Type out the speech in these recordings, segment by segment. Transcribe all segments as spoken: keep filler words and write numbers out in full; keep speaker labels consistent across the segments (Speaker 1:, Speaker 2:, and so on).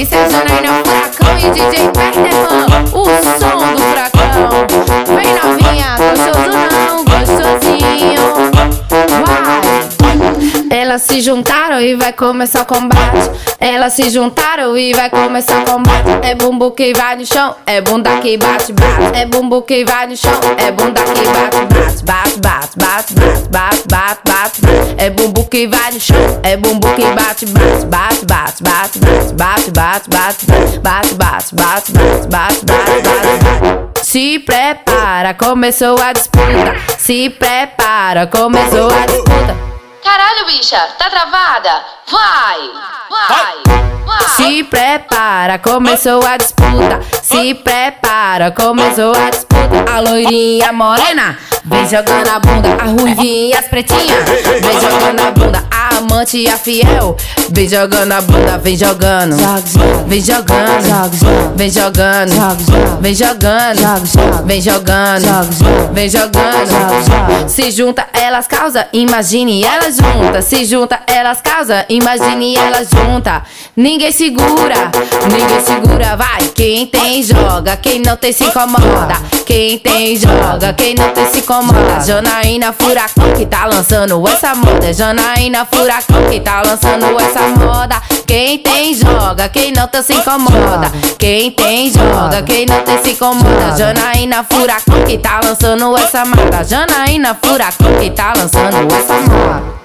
Speaker 1: Isso é Janaína Furacão e D J Perneman, o som do furacão. Vem novinha, gostoso não, gostosinho. Vai! Elas se juntaram e vai começar o combate. Elas se juntaram e vai começar o combate. É bumbum que vai no chão, é bunda que bate, bate. É bumbum que vai no chão, é bunda que bate, bate. Bate, bate, bate, bate, bate, bate, bate, bate. É bumbum que vai no chão, é bumbum que bate, bate. Bate, bate, bate, bate, bate, bate, bate, bate, bate, bate, bate, bate, bate, bate. Se prepara, começou a disputa. Se prepara, começou a disputa.
Speaker 2: Caralho, bicha, tá travada? Vai, vai, vai.
Speaker 1: Se prepara, começou a disputa. Se prepara, começou a disputa. A loirinha morena vem jogando a bunda. A ruivinha e as pretinhas vem jogando a bunda. A amante e a fiel vem jogando a bunda. Vem jogando, vem jogando, vem jogando, vem jogando, vem jogando, vem jogando. Se junta, elas causa, imagine elas junta. Se junta, elas causa, imagine elas junta. Ninguém segura, ninguém segura, vai. Quem tem joga, quem não tem se incomoda. Quem tem joga, quem não tem se incomoda. Janaína Furacão que tá lançando essa moda. Janaína Furacão que tá lançando essa moda. Quem tem joga, quem não tem se incomoda. Quem tem joga, quem não tem se incomoda. Janaína Furacão que tá lançando essa moda. Janaína Furacão que tá lançando essa moda.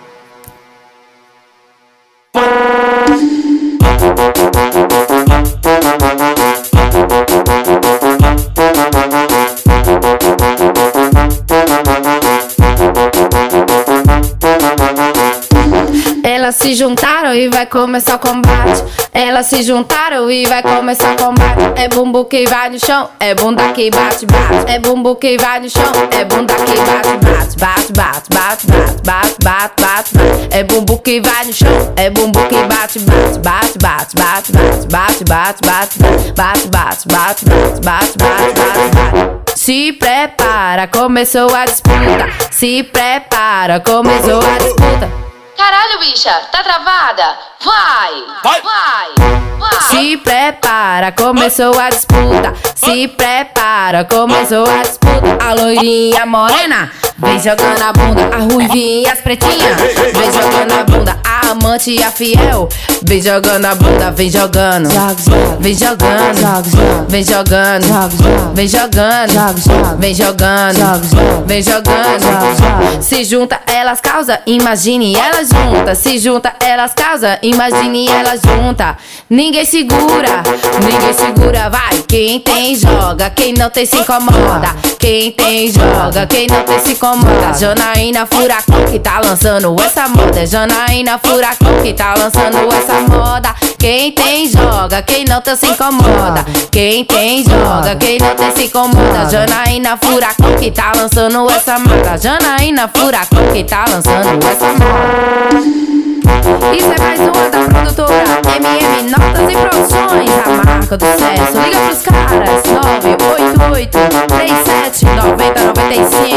Speaker 1: Elas se juntaram e vai começar o combate. Elas se juntaram e vai começar o combate. É bumbum que vai no chão, é bunda que bate, bate. É bumbum que vai no chão, é bunda que bate, bate. Bate, bate, bate, bate, bate, bate, bate, bate. É bumbum que vai no chão, é bumbum que bate, bate. Bate, bate, bate, bate, bate, bate, bate, bate, bate, bate, bate, bate, bate, bate. Se prepara, começou a disputa. Se prepara, começou a disputa.
Speaker 2: Caralho, bicha, tá travada? Vai, vai, vai, vai.
Speaker 1: Se prepara, começou a disputa. Se prepara, começou a disputa. A loirinha morena vem jogando a bunda. A ruivinha e as pretinhas vem jogando a bunda. A amante e a fiel vem jogando a bunda. Vem jogando, vem jogando, vem jogando, vem jogando, vem jogando, vem jogando. Se junta, elas causa, imagine elas junta. Se junta, elas causa, imagine elas junta. Ninguém segura, ninguém segura, vai. Quem tem joga, quem não tem se incomoda. Quem tem joga, quem não tem se incomoda. Janaína Furacão que tá lançando essa moda. Janaína Furacão que tá lançando essa moda. Quem tem joga, quem não tem se incomoda. Quem tem joga, quem não tem se incomoda. Janaína Furacão que tá lançando essa moda. Janaína Furacão que tá lançando essa moda. Isso é mais uma da produtora M M Notas e Produções, a marca do sucesso. Liga pros caras, nove oito oito, três sete, nove zero nove cinco.